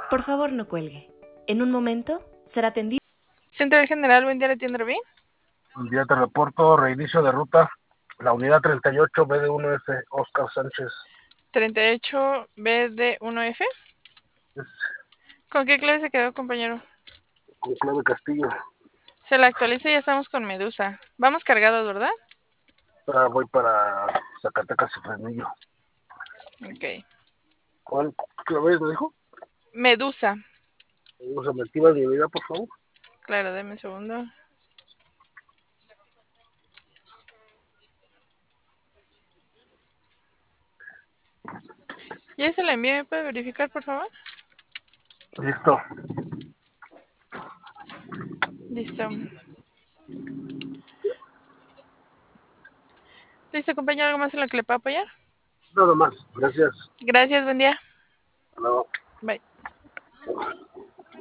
Por favor, no cuelgue. En un momento será atendido. Central General, buen día, ¿le atiende Rubí? Un día te reporto reinicio de ruta. La unidad 38 BD1F, Oscar Sánchez. 38BD1F. Es ¿Con qué clave se quedó, compañero? con clave Castillo. Se la actualiza y ya estamos con Medusa. Vamos cargados, ¿verdad? Voy para Zacatecas y Fresnillo. Ok. ¿Cuál clave me dijo? Medusa. Usa mentiva de unidad, por favor. Claro, deme un segundo. Ya se la envié, ¿me puede verificar, por favor? Listo. Listo. Listo, compañero, ¿algo más en lo que le puedo apoyar? Nada más. Gracias. Gracias, buen día. Hasta luego. Bye.